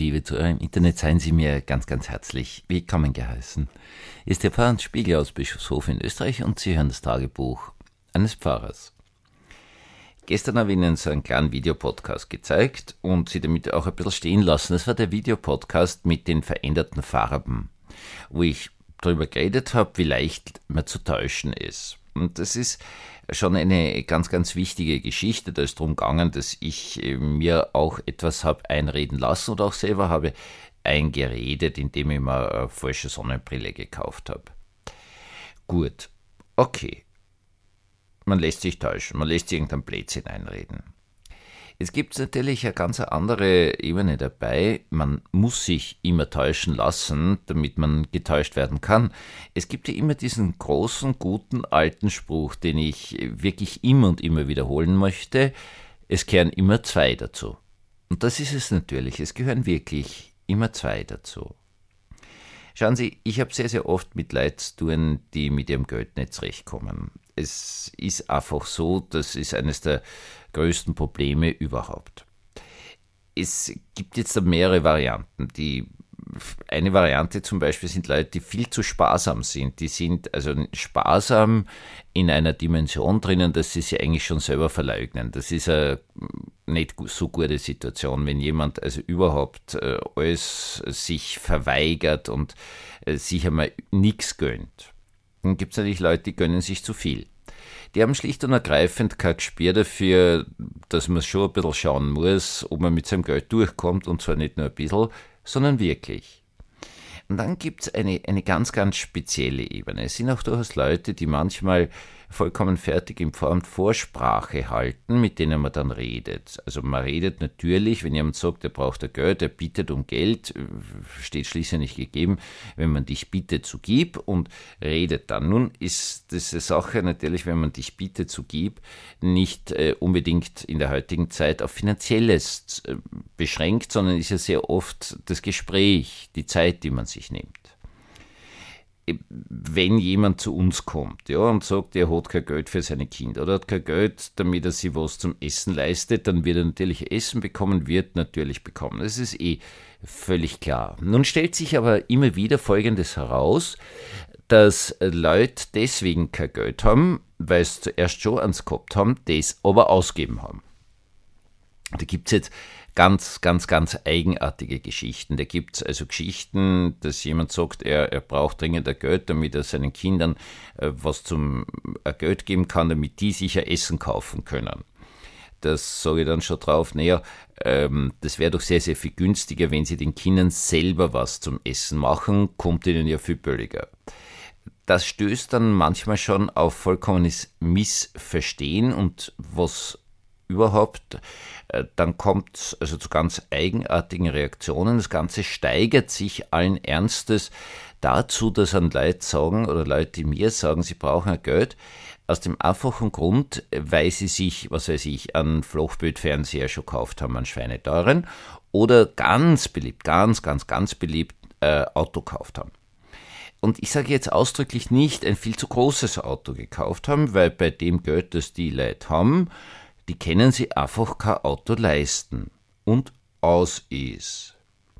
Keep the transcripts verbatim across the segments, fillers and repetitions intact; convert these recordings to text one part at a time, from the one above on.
liebe Zuhörer im Internet, seien Sie mir ganz, ganz herzlich willkommen geheißen. Hier ist der Pfarrer Hans Spiegel aus Bischofshof in Österreich und Sie hören das Tagebuch eines Pfarrers. Gestern habe ich Ihnen so einen kleinen Videopodcast gezeigt und Sie damit auch ein bisschen stehen lassen. Das war der Videopodcast mit den veränderten Farben, wo ich darüber geredet habe, wie leicht man zu täuschen ist. Und das ist schon eine ganz, ganz wichtige Geschichte. Da ist darum gegangen, dass ich mir auch etwas habe einreden lassen oder auch selber habe eingeredet, indem ich mir eine falsche Sonnenbrille gekauft habe. Gut, okay. Man lässt sich täuschen, man lässt sich irgendein Blödsinn einreden. Jetzt gibt es natürlich eine ganz andere Ebene dabei. Man muss sich immer täuschen lassen, damit man getäuscht werden kann. Es gibt ja immer diesen großen, guten, alten Spruch, den ich wirklich immer und immer wiederholen möchte. Es gehören immer zwei dazu. Und das ist es natürlich. Es gehören wirklich immer zwei dazu. Schauen Sie, ich habe sehr, sehr oft mit Leuten zu tun, die mit ihrem Geld nicht zurechtkommen. Es ist einfach so, das ist eines der größten Probleme überhaupt. Es gibt jetzt da mehrere Varianten. Die eine Variante zum Beispiel sind Leute, die viel zu sparsam sind. Die sind also sparsam in einer Dimension drinnen, dass sie sich eigentlich schon selber verleugnen. Das ist eine nicht so gute Situation, wenn jemand also überhaupt äh, alles sich verweigert und äh, sich einmal nichts gönnt. Dann gibt es natürlich Leute, die gönnen sich zu viel. Die haben schlicht und ergreifend kein Gespür dafür, dass man schon ein bisschen schauen muss, ob man mit seinem Geld durchkommt, und zwar nicht nur ein bisschen, sondern wirklich. Und dann gibt es eine, eine ganz, ganz spezielle Ebene. Es sind auch durchaus Leute, die manchmal vollkommen fertig in Form Vorsprache halten, mit denen man dann redet. Also man redet natürlich, wenn jemand sagt, er braucht ein Geld, er bittet um Geld, steht schließlich nicht gegeben, wenn man dich bittet zu gib und redet dann. Nun ist diese Sache natürlich, wenn man dich bittet zu gib, nicht äh, unbedingt in der heutigen Zeit auf Finanzielles äh, beschränkt, sondern ist ja sehr oft das Gespräch, die Zeit, die man sich nimmt. Wenn jemand zu uns kommt, ja, und sagt, er hat kein Geld für seine Kinder oder hat kein Geld, damit er sich was zum Essen leistet, dann wird er natürlich Essen bekommen, wird natürlich bekommen. Das ist eh völlig klar. Nun stellt sich aber immer wieder Folgendes heraus, dass Leute deswegen kein Geld haben, weil sie zuerst schon eins gehabt haben, das aber ausgeben haben. Da gibt es jetzt ganz, ganz, ganz eigenartige Geschichten. Da gibt es also Geschichten, dass jemand sagt, er, er braucht dringend ein Geld, damit er seinen Kindern äh, was zum äh, Geld geben kann, damit die sich ein Essen kaufen können. Das sage ich dann schon drauf, naja, ähm, das wäre doch sehr, sehr viel günstiger, wenn sie den Kindern selber was zum Essen machen, kommt ihnen ja viel billiger. Das stößt dann manchmal schon auf vollkommenes Missverstehen und was überhaupt, dann kommt es also zu ganz eigenartigen Reaktionen. Das Ganze steigert sich allen Ernstes dazu, dass dann Leute sagen, oder Leute, die mir sagen, sie brauchen ein Geld, aus dem einfachen Grund, weil sie sich, was weiß ich, einen Flachbildfernseher schon gekauft haben, einen schweineteuren, oder ganz beliebt, ganz, ganz, ganz beliebt, äh, Auto gekauft haben. Und ich sage jetzt ausdrücklich nicht ein viel zu großes Auto gekauft haben, weil bei dem Geld, das die Leute haben, die können sich einfach kein Auto leisten. Und aus ist.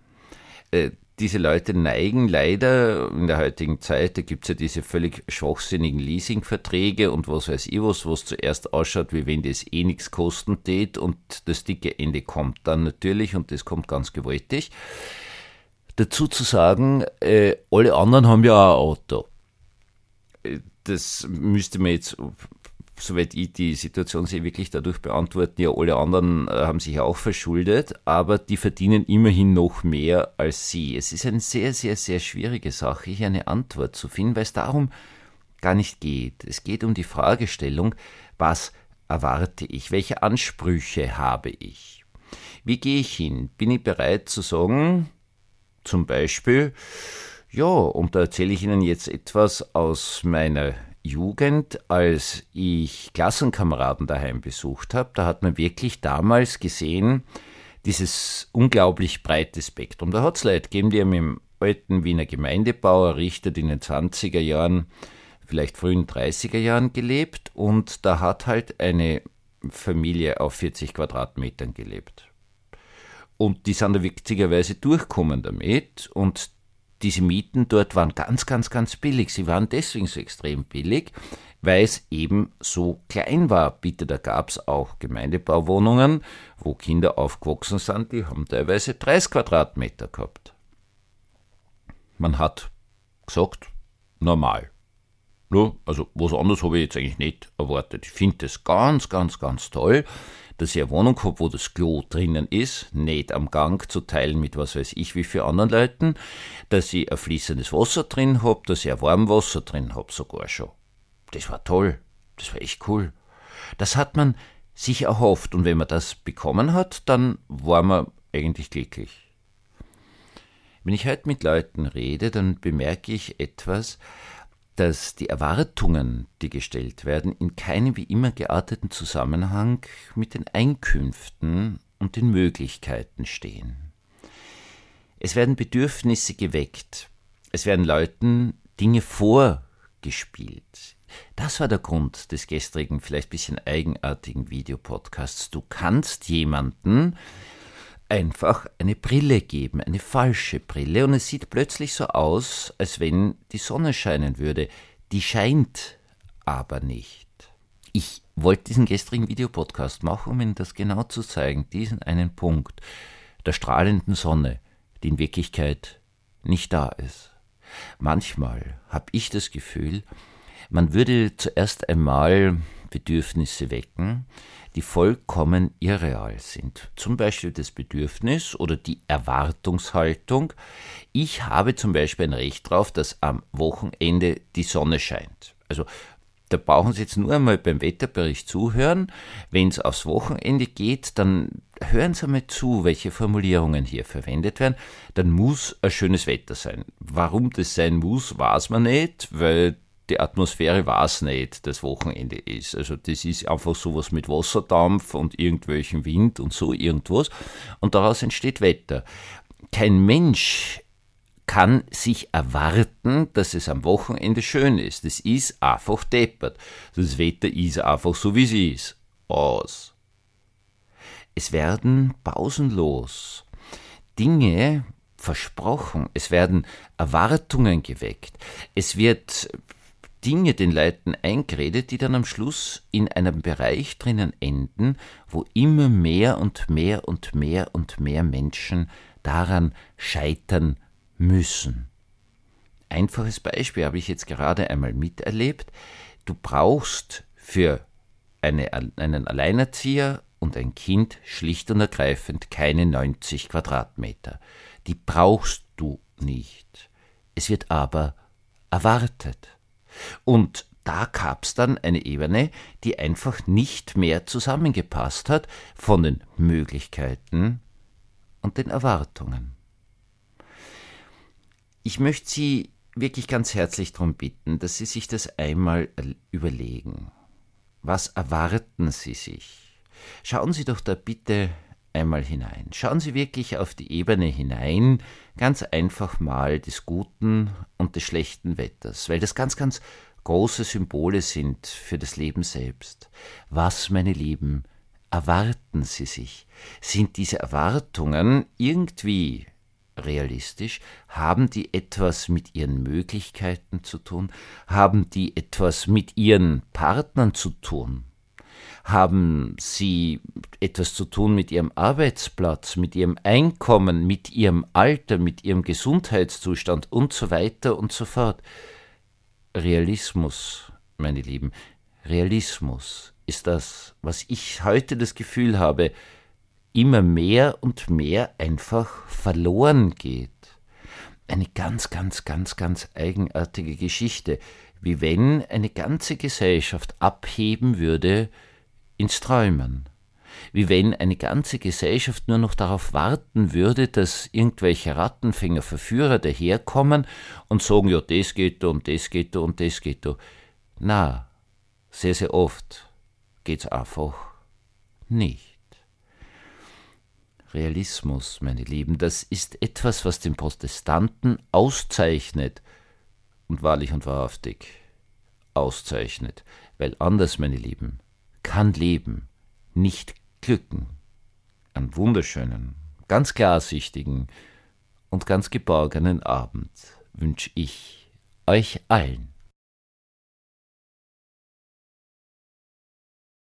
Äh, diese Leute neigen leider in der heutigen Zeit, da gibt es ja diese völlig schwachsinnigen Leasingverträge und was weiß ich was, was zuerst ausschaut, wie wenn das eh nichts kosten tät und das dicke Ende kommt dann natürlich und das kommt ganz gewaltig. Dazu zu sagen, äh, alle anderen haben ja auch ein Auto. Äh, das müsste man jetzt, soweit ich die Situation sehe, wirklich dadurch beantworten, ja, alle anderen äh, haben sich auch verschuldet, aber die verdienen immerhin noch mehr als sie. Es ist eine sehr, sehr, sehr schwierige Sache, hier eine Antwort zu finden, weil es darum gar nicht geht. Es geht um die Fragestellung, was erwarte ich? Welche Ansprüche habe ich? Wie gehe ich hin? Bin ich bereit zu sagen, zum Beispiel, ja, und da erzähle ich Ihnen jetzt etwas aus meiner Jugend, als ich Klassenkameraden daheim besucht habe, da hat man wirklich damals gesehen, dieses unglaublich breite Spektrum. Da hat es Leute gegeben, die haben im alten Wiener Gemeindebau errichtet in den zwanziger Jahren, vielleicht frühen dreißiger Jahren gelebt und da hat halt eine Familie auf vierzig Quadratmetern gelebt. Und die sind da witzigerweise durchgekommen damit. Und diese Mieten dort waren ganz, ganz, ganz billig. Sie waren deswegen so extrem billig, weil es eben so klein war. Bitte, da gab es auch Gemeindebauwohnungen, wo Kinder aufgewachsen sind, die haben teilweise dreißig Quadratmeter gehabt. Man hat gesagt, normal. Ja, also was anderes habe ich jetzt eigentlich nicht erwartet. Ich finde das ganz, ganz, ganz toll, dass ich eine Wohnung habe, wo das Klo drinnen ist, nicht am Gang zu teilen mit was weiß ich wie für anderen Leuten, dass ich ein fließendes Wasser drin habe, dass ich ein Warmwasser drin habe sogar schon. Das war toll, das war echt cool. Das hat man sich erhofft und wenn man das bekommen hat, dann war man eigentlich glücklich. Wenn ich heute mit Leuten rede, dann bemerke ich etwas, dass die Erwartungen, die gestellt werden, in keinem wie immer gearteten Zusammenhang mit den Einkünften und den Möglichkeiten stehen. Es werden Bedürfnisse geweckt, es werden Leuten Dinge vorgespielt. Das war der Grund des gestrigen, vielleicht ein bisschen eigenartigen Videopodcasts. Du kannst jemanden einfach eine Brille geben, eine falsche Brille, und es sieht plötzlich so aus, als wenn die Sonne scheinen würde. Die scheint aber nicht. Ich wollte diesen gestrigen Videopodcast machen, um Ihnen das genau zu zeigen, diesen einen Punkt der strahlenden Sonne, die in Wirklichkeit nicht da ist. Manchmal habe ich das Gefühl, man würde zuerst einmal Bedürfnisse wecken, die vollkommen irreal sind. Zum Beispiel das Bedürfnis oder die Erwartungshaltung. Ich habe zum Beispiel ein Recht darauf, dass am Wochenende die Sonne scheint. Also da brauchen Sie jetzt nur einmal beim Wetterbericht zuhören. Wenn es aufs Wochenende geht, dann hören Sie mal zu, welche Formulierungen hier verwendet werden. Dann muss ein schönes Wetter sein. Warum das sein muss, weiß man nicht, weil die Atmosphäre weiß nicht, das Wochenende ist. Also das ist einfach sowas mit Wasserdampf und irgendwelchen Wind und so irgendwas. Und daraus entsteht Wetter. Kein Mensch kann sich erwarten, dass es am Wochenende schön ist. Das ist einfach deppert. Das Wetter ist einfach so, wie es ist. Aus. Es werden pausenlos Dinge versprochen. Es werden Erwartungen geweckt. Es wird Dinge den Leuten eingeredet, die dann am Schluss in einem Bereich drinnen enden, wo immer mehr und mehr und mehr und mehr Menschen daran scheitern müssen. Einfaches Beispiel habe ich jetzt gerade einmal miterlebt. Du brauchst für eine, einen Alleinerzieher und ein Kind schlicht und ergreifend keine neunzig Quadratmeter. Die brauchst du nicht. Es wird aber erwartet. Und da gab es dann eine Ebene, die einfach nicht mehr zusammengepasst hat von den Möglichkeiten und den Erwartungen. Ich möchte Sie wirklich ganz herzlich darum bitten, dass Sie sich das einmal überlegen. Was erwarten Sie sich? Schauen Sie doch da bitte einmal hinein. Schauen Sie wirklich auf die Ebene hinein, ganz einfach mal des guten und des schlechten Wetters, weil das ganz, ganz große Symbole sind für das Leben selbst. Was, meine Lieben, erwarten Sie sich? Sind diese Erwartungen irgendwie realistisch? Haben die etwas mit Ihren Möglichkeiten zu tun? Haben die etwas mit Ihren Partnern zu tun? Haben sie etwas zu tun mit ihrem Arbeitsplatz, mit ihrem Einkommen, mit ihrem Alter, mit ihrem Gesundheitszustand und so weiter und so fort? Realismus, meine Lieben, Realismus ist das, was ich heute das Gefühl habe, immer mehr und mehr einfach verloren geht. Eine ganz, ganz, ganz, ganz eigenartige Geschichte, wie wenn eine ganze Gesellschaft abheben würde ins Träumen. Wie wenn eine ganze Gesellschaft nur noch darauf warten würde, dass irgendwelche Rattenfänger, Verführer daherkommen und sagen, ja, das geht da und das geht da und das geht da. Na, sehr, sehr oft geht's einfach nicht. Realismus, meine Lieben, das ist etwas, was den Protestanten auszeichnet und wahrlich und wahrhaftig auszeichnet, weil anders, meine Lieben, kann Leben nicht glücken. Einen wunderschönen, ganz klarsichtigen und ganz geborgenen Abend wünsche ich euch allen.